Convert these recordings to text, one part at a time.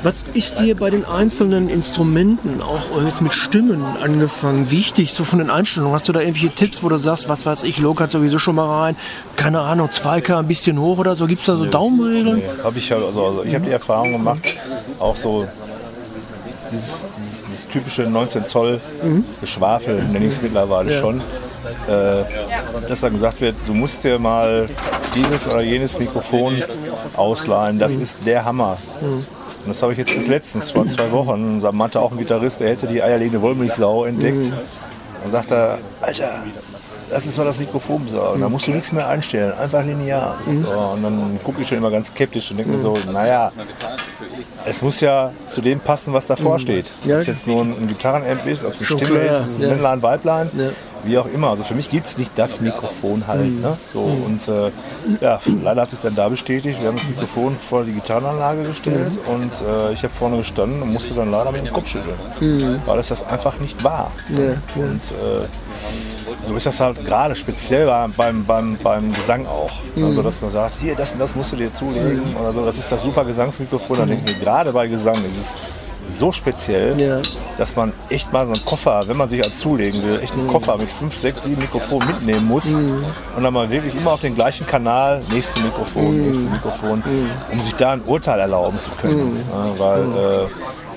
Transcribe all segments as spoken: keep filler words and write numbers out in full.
Was ist dir bei den einzelnen Instrumenten, auch jetzt mit Stimmen angefangen, wichtig, so von den Einstellungen? Hast du da irgendwelche Tipps, wo du sagst, was weiß ich, Low-Cut sowieso schon mal rein, keine Ahnung, zwei K ein bisschen hoch oder so? Gibt es da so nee, Daumenregeln? Nee, habe ich halt, also, also ich habe die Erfahrung gemacht, auch so dieses, dieses, dieses typische neunzehn Zoll mhm. Geschwafel, nenne ich es mittlerweile ja. schon. Äh, dass dann gesagt wird, du musst dir mal dieses oder jenes Mikrofon ausleihen, das mhm. ist der Hammer. Mhm. Und das habe ich jetzt bis letztens, vor zwei Wochen, meinte auch ein Gitarrist, der hätte die eierlegende Wollmilchsau entdeckt. Mhm. Und sagt er, Alter, das ist mal das Mikrofon besorgen, da musst du nichts mehr einstellen, einfach linear. Mhm. So, und dann gucke ich schon immer ganz skeptisch und denke mir so, naja, es muss ja zu dem passen, was davor mhm. steht. Ob es jetzt nur ein Gitarrenamp ist, ob es eine Stimme klar, ist, ist es ja. Männlein, Weiblein, ja. wie auch immer. Also für mich gibt es nicht das Mikrofon halt. Mhm. Ne? So, mhm. Und äh, ja, leider hat sich dann da bestätigt, wir haben das Mikrofon vor die Gitarrenanlage gestellt mhm. und äh, ich habe vorne gestanden und musste dann leider mit dem Kopf schütteln, mhm. weil es das einfach nicht war. Ja, ja. Und äh, so ist das halt gerade speziell beim, beim, beim Gesang auch. Mhm. Also, dass man sagt, hier, das und das musst du dir zulegen mhm. oder so. Das ist das super Gesangsmikrofon. Dann denke ich mir, gerade bei Gesang ist es so speziell, ja. dass man echt mal so einen Koffer, wenn man sich als zulegen will, echt einen mhm. Koffer mit fünf, sechs, sieben Mikrofonen mitnehmen muss mhm. und dann mal wirklich immer auf den gleichen Kanal, nächste Mikrofon, mhm. nächste Mikrofon, mhm. um sich da ein Urteil erlauben zu können. Mhm. Ja, weil mhm. äh,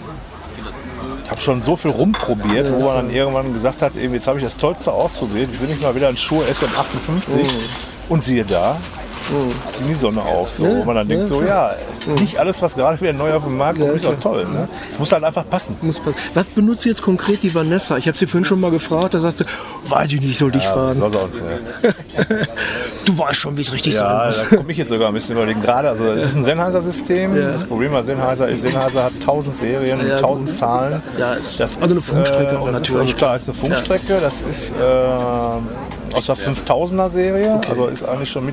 ich habe schon so viel rumprobiert, ja, wo man dann irgendwann gesagt hat, eben, jetzt habe ich das Tollste ausprobiert, jetzt nehme ich mal wieder einen Shure S M achtundfünfzig mhm. und siehe da, ging die Sonne auf. So. Ja, wo man dann denkt, ja, so ja, nicht alles, was gerade wieder neu auf dem Markt kommt, ja, ist doch toll. Ne? Es muss halt einfach passen. Was benutzt du jetzt konkret die Vanessa? Ich habe sie vorhin schon mal gefragt, da sagst du, weiß ich nicht, soll dich ja, fragen. Soll auch, ja. Du weißt schon, wie es richtig ja, sein muss. Ja, da komme ich jetzt sogar ein bisschen überlegen. Gerade, also es ist ein Sennheiser-System. Ja. Das Problem bei Sennheiser ist, Sennheiser hat tausend Serien, ja, tausend Zahlen. Ja, das also ist, eine Funkstrecke äh, auch das natürlich. Ist, klar, ist eine Funkstrecke. Ja. Das ist äh, aus der fünftausender Serie. Okay. Also ist eigentlich schon mit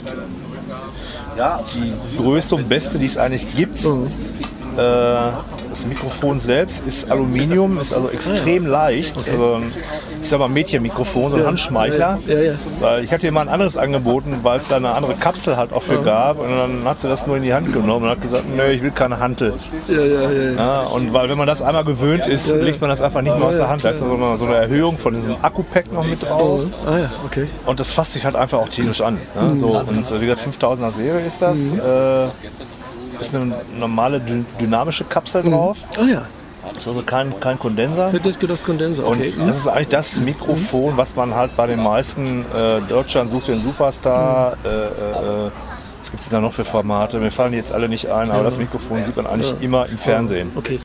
die größte und beste, die es eigentlich gibt. Mhm. Äh, das Mikrofon selbst ist Aluminium, ist also extrem ah, ja. leicht. Okay. Also, ich sag mal Mädchenmikrofon, so ein ja. Handschmeichler. Ja, ja. Weil ich hatte ihr mal ein anderes angeboten, weil es da eine andere Kapsel halt auch für ja. gab. Und dann hat sie das nur in die Hand genommen und hat gesagt, nö, ich will keine Hantel. Ja, ja, ja, ja. Und weil wenn man das einmal gewöhnt ist, ja, ja. legt man das einfach nicht mehr aus der Hand. Da ist also so eine Erhöhung von diesem Akku-Pack noch mit drauf. Ah, ja, okay. Und das fasst sich halt einfach auch tierisch an. Ne? Mhm. So, und wie gesagt, fünftausender Serie ist das. Mhm. Äh, ist eine normale dynamische Kapsel drauf. Oh ja. Das ist also kein, kein Kondenser. Das geht auf Kondenser, okay. Und das ist eigentlich das Mikrofon, was man halt bei den meisten äh, Deutschland sucht den Superstar. Mhm. Äh, äh, was gibt es da noch für Formate? Mir fallen die jetzt alle nicht ein, aber das Mikrofon sieht man eigentlich ja. immer im Fernsehen. Okay.